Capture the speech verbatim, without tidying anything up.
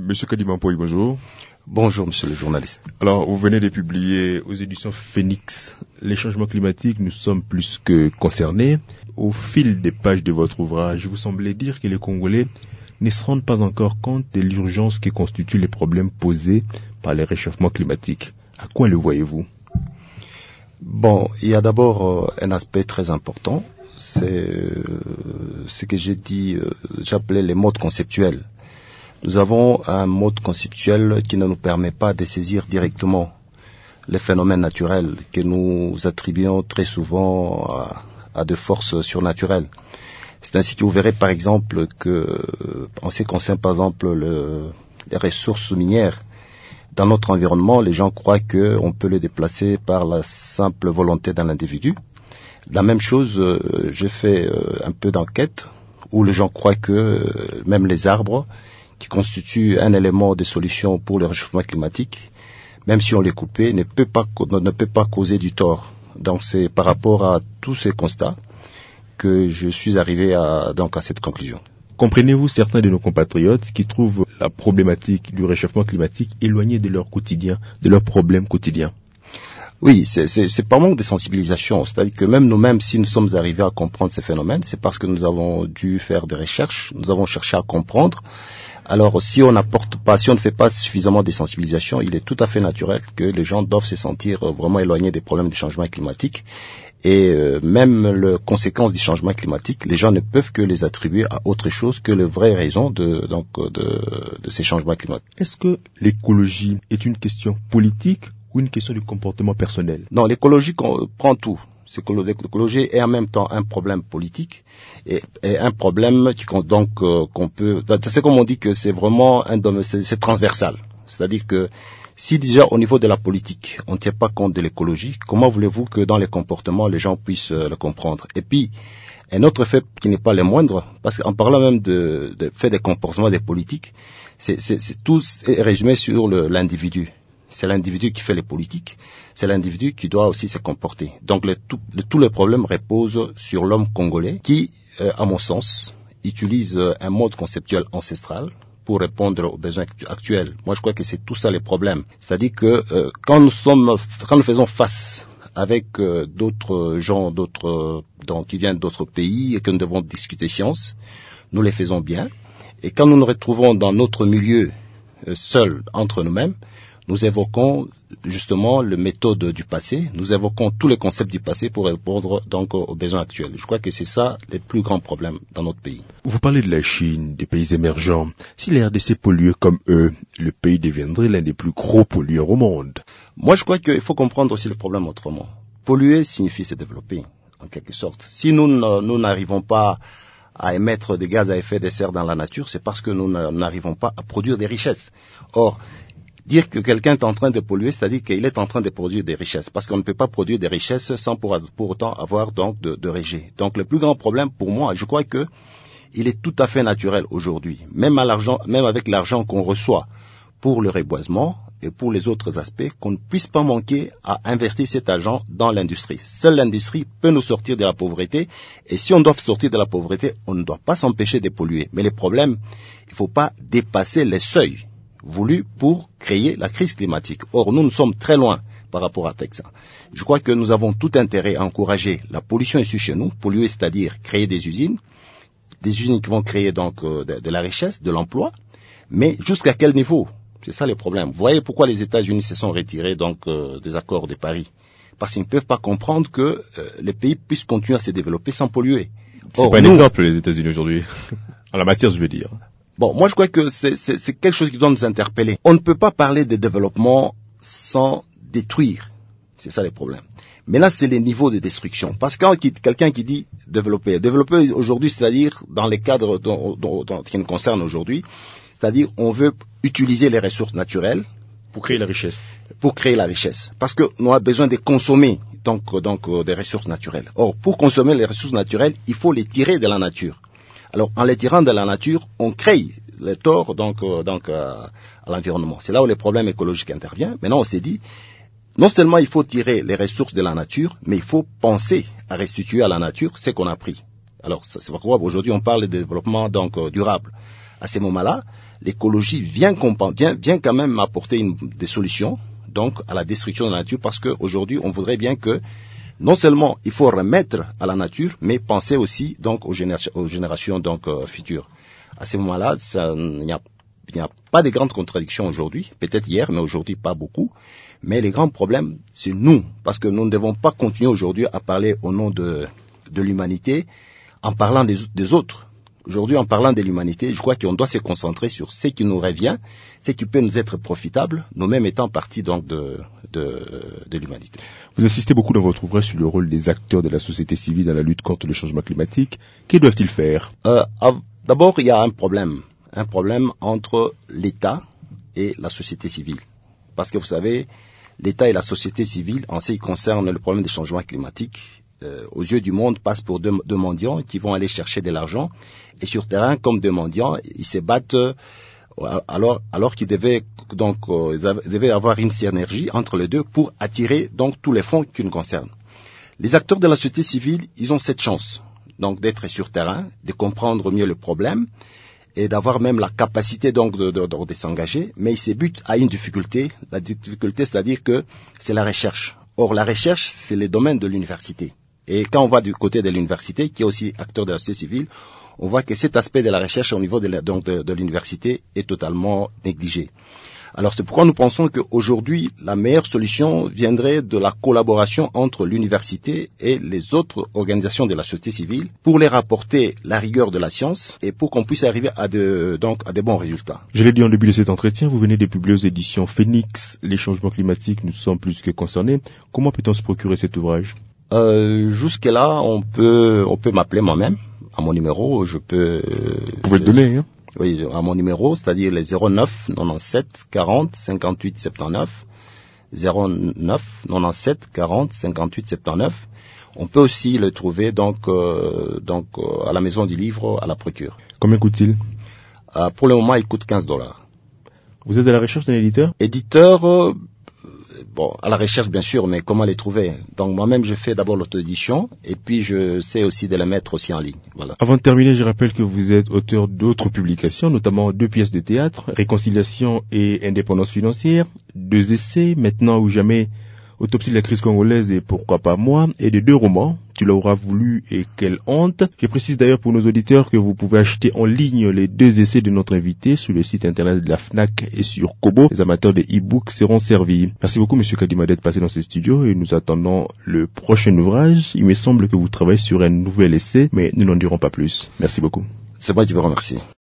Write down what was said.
Monsieur Kadimampoy, bonjour. Bonjour, monsieur le journaliste. Alors, vous venez de publier aux éditions Phoenix les changements climatiques, nous sommes plus que concernés. Au fil des pages de votre ouvrage, vous semblez dire que les Congolais ne se rendent pas encore compte de l'urgence qui constitue les problèmes posés par les réchauffements climatiques. À quoi le voyez-vous? Bon, il y a d'abord euh, un aspect très important, c'est euh, ce que j'ai dit, euh, j'appelais les modes conceptuels. Nous avons un mode conceptuel qui ne nous permet pas de saisir directement les phénomènes naturels que nous attribuons très souvent à, à des forces surnaturelles. C'est ainsi que vous verrez par exemple que, en ce qui concerne par exemple le, les ressources minières, dans notre environnement, les gens croient qu'on peut les déplacer par la simple volonté d'un individu. La même chose, euh, j'ai fait euh, un peu d'enquête où les gens croient que euh, même les arbres, qui constituent un élément de solution pour le réchauffement climatique, même si on les coupait, ne peut pas, ne peut pas causer du tort. Donc c'est par rapport à tous ces constats que je suis arrivé à, donc à cette conclusion. Comprenez-vous certains de nos compatriotes qui trouvent la problématique du réchauffement climatique éloignée de leur quotidien, de leurs problèmes quotidiens? Oui, c'est, c'est, c'est par manque de sensibilisation. C'est-à-dire que même nous-mêmes, si nous sommes arrivés à comprendre ces phénomènes, c'est parce que nous avons dû faire des recherches, nous avons cherché à comprendre. Alors, si on n'apporte pas, si on ne fait pas suffisamment de sensibilisation, il est tout à fait naturel que les gens doivent se sentir vraiment éloignés des problèmes du changement climatique. Et euh, même les conséquences du changement climatique, les gens ne peuvent que les attribuer à autre chose que les vraies raisons de, donc, de, de ces changements climatiques. Est-ce que l'écologie est une question politique ou une question de comportement personnel? Non, l'écologie prend tout. L'écologie est en même temps un problème politique et, et un problème qui donc euh, qu'on peut. C'est comme on dit que c'est vraiment un domaine, c'est, c'est transversal. C'est-à-dire que si déjà au niveau de la politique on ne tient pas compte de l'écologie, comment voulez-vous que dans les comportements les gens puissent euh, le comprendre? Et puis un autre fait qui n'est pas le moindre, parce qu'en parlant même de, de fait des comportements des politiques, c'est, c'est, c'est tout est résumé sur le, l'individu. C'est l'individu qui fait les politiques, c'est l'individu qui doit aussi se comporter. Donc le, tout, le, tous les problèmes reposent sur l'homme congolais qui, euh, à mon sens, utilise euh, un mode conceptuel ancestral pour répondre aux besoins actuels. Moi je crois que c'est tout ça les problèmes. C'est-à-dire que euh, quand nous sommes, quand nous faisons face avec euh, d'autres gens, d'autres, donc, qui viennent d'autres pays et que nous devons discuter science, nous les faisons bien. Et quand nous nous retrouvons dans notre milieu euh, seuls entre nous-mêmes, nous évoquons justement les méthodes du passé, nous évoquons tous les concepts du passé pour répondre donc aux besoins actuels. Je crois que c'est ça les plus grands problèmes dans notre pays. Vous parlez de la Chine, des pays émergents. Si la R D C polluait comme eux, le pays deviendrait l'un des plus gros pollueurs au monde. Moi, je crois qu'il faut comprendre aussi le problème autrement. Polluer signifie se développer, en quelque sorte. Si nous, nous n'arrivons pas à émettre des gaz à effet de serre dans la nature, c'est parce que nous n'arrivons pas à produire des richesses. Or, dire que quelqu'un est en train de polluer, c'est-à-dire qu'il est en train de produire des richesses, parce qu'on ne peut pas produire des richesses sans pour, pour autant avoir donc de, de rejet. Donc le plus grand problème pour moi, je crois que il est tout à fait naturel aujourd'hui, même à l'argent, même avec l'argent qu'on reçoit pour le reboisement et pour les autres aspects, qu'on ne puisse pas manquer à investir cet argent dans l'industrie. Seule l'industrie peut nous sortir de la pauvreté, et si on doit sortir de la pauvreté, on ne doit pas s'empêcher de polluer. Mais le problème, il ne faut pas dépasser les seuils voulu pour créer la crise climatique. Or, nous, nous sommes très loin par rapport à ça. Je crois que nous avons tout intérêt à encourager la pollution issue chez nous, polluer, c'est-à-dire créer des usines, des usines qui vont créer donc euh, de, de la richesse, de l'emploi, mais jusqu'à quel niveau? C'est ça le problème. Vous voyez pourquoi les États-Unis se sont retirés donc euh, des accords de Paris? Parce qu'ils ne peuvent pas comprendre que euh, les pays puissent continuer à se développer sans polluer. C'est Or, pas un nous, exemple les États-Unis aujourd'hui, en la matière je veux dire. Bon, moi je crois que c'est, c'est, c'est quelque chose qui doit nous interpeller. On ne peut pas parler de développement sans détruire. C'est ça le problème. Mais là, c'est les niveaux de destruction. Parce que quand quelqu'un qui dit développer, développer aujourd'hui, c'est-à-dire dans les cadres dont, dont, dont, qui nous concernent aujourd'hui, c'est-à-dire on veut utiliser les ressources naturelles pour créer la richesse. Pour créer la richesse. Parce que nous avons besoin de consommer donc, donc des ressources naturelles. Or, pour consommer les ressources naturelles, il faut les tirer de la nature. Alors, en les tirant de la nature, on crée les torts donc, euh, donc, euh, à l'environnement. C'est là où les problèmes écologiques interviennent. Maintenant, on s'est dit, non seulement il faut tirer les ressources de la nature, mais il faut penser à restituer à la nature ce qu'on a pris. Alors, c'est pourquoi aujourd'hui on parle de développement donc, euh, durable. À ce moment-là, l'écologie vient, vient, vient quand même apporter une, des solutions donc à la destruction de la nature, parce qu'aujourd'hui, on voudrait bien que non seulement il faut remettre à la nature, mais penser aussi donc aux générations, aux générations donc euh, futures. À ce moment-là, il n'y a, a pas de grandes contradictions aujourd'hui, peut-être hier, mais aujourd'hui pas beaucoup. Mais les grands problèmes, c'est nous, parce que nous ne devons pas continuer aujourd'hui à parler au nom de, de l'humanité en parlant des, des autres. Aujourd'hui, en parlant de l'humanité, je crois qu'on doit se concentrer sur ce qui nous revient, ce qui peut nous être profitable, nous-mêmes étant partie donc de, de, de l'humanité. Vous insistez beaucoup dans votre ouvrage sur le rôle des acteurs de la société civile dans la lutte contre le changement climatique. Que doivent-ils faire? euh, D'abord, il y a un problème, un problème entre l'État et la société civile. Parce que vous savez, l'État et la société civile, en ce qui concerne le problème des changements climatiques, euh, aux yeux du monde, passent pour deux, deux mendiants qui vont aller chercher de l'argent. Et sur terrain, comme deux mendiants, ils se battent euh, alors, alors qu'ils devaient, donc, euh, ils devaient avoir une synergie entre les deux pour attirer donc, tous les fonds qui nous concernent. Les acteurs de la société civile, ils ont cette chance donc, d'être sur terrain, de comprendre mieux le problème et d'avoir même la capacité donc de, de, de, de s'engager, mais ils se butent à une difficulté. La difficulté, c'est-à-dire que c'est la recherche. Or, la recherche, c'est le domaine de l'université. Et quand on va du côté de l'université, qui est aussi acteur de la société civile, on voit que cet aspect de la recherche au niveau de, la, donc de, de l'université est totalement négligé. Alors c'est pourquoi nous pensons qu'aujourd'hui, la meilleure solution viendrait de la collaboration entre l'université et les autres organisations de la société civile pour les rapporter la rigueur de la science et pour qu'on puisse arriver à de, donc, à de bons résultats. Je l'ai dit en début de cet entretien, vous venez de publier aux éditions Phoenix, Les changements climatiques nous sommes plus que concernés. Comment peut-on se procurer cet ouvrage? euh, Jusque-là, on peut, on peut m'appeler moi-même. À mon numéro, je peux... Vous pouvez le donner, hein? Oui, à mon numéro, c'est-à-dire les zéro neuf quatre-vingt-dix-sept quarante cinquante-huit soixante-dix-neuf, zéro neuf quatre-vingt-dix-sept quarante cinquante-huit soixante-dix-neuf. On peut aussi le trouver donc, euh, donc euh, à la maison du livre, à la Procure. Combien coûte-t-il? euh, Pour le moment, il coûte quinze dollars. Vous êtes à la recherche d'un éditeur? Éditeur, euh, bon, à la recherche bien sûr, mais comment les trouver? Donc moi-même, je fais d'abord l'auto-édition et puis je sais aussi de les mettre aussi en ligne. Voilà. Avant de terminer, je rappelle que vous êtes auteur d'autres publications, notamment deux pièces de théâtre, Réconciliation et indépendance financière, deux essais, Maintenant ou jamais, Autopsie de la crise congolaise et Pourquoi pas moi, et de deux romans, Tu l'auras voulu et Quelle honte. Je précise d'ailleurs pour nos auditeurs que vous pouvez acheter en ligne les deux essais de notre invité sur le site internet de la FNAC et sur Kobo. Les amateurs des e-books seront servis. Merci beaucoup Monsieur Kadima d'être passé dans ce studio et nous attendons le prochain ouvrage. Il me semble que vous travaillez sur un nouvel essai, mais nous n'en dirons pas plus. Merci beaucoup. C'est moi qui vous remercie.